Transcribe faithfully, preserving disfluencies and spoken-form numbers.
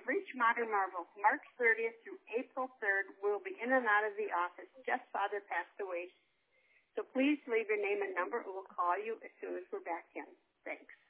have reached Modern Marvel. March thirtieth through April third, we'll be in and out of the office. Jeff's father passed away. So please leave your name and number, and we'll call you as soon as we're back in. Thanks.